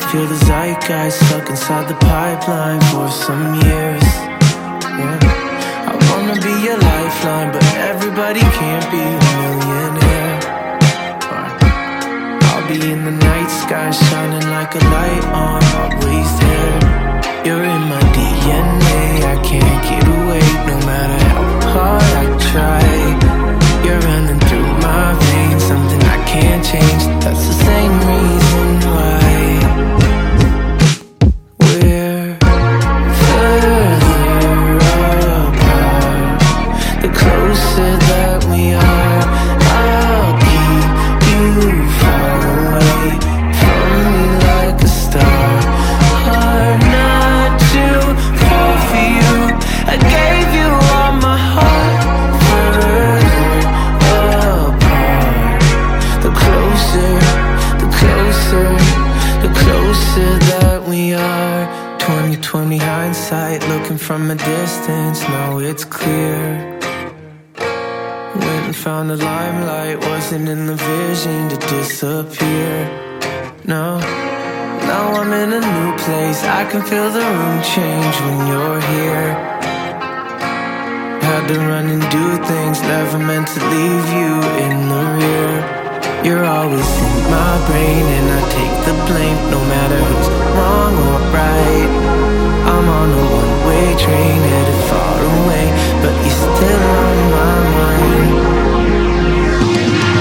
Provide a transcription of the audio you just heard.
feel the zeitgeist stuck inside the pipeline for some years. Yeah. I wanna be your lifeline, but everybody can't be a millionaire. I'll be in the night sky, shining like a light on, always there. You're in my DNA, I can't get away, no matter how hard I try. You're running through my veins, something I can't change. That's the same reason why we're further apart. The closer that we are, I'll keep you far away from me like a star. Hard not to fall for you, I gave you all my heart. The closer that we are. 2020 hindsight, looking from a distance, now it's clear. Went and found the limelight, wasn't in the vision to disappear. No, now I'm in a new place, I can feel the room change when you're here. Had to run and do things, never meant to leave you in the rear. You're always in my brain and I take the blame, no matter who's wrong or right. I'm on a one-way train headed far away, but you're still on my mind.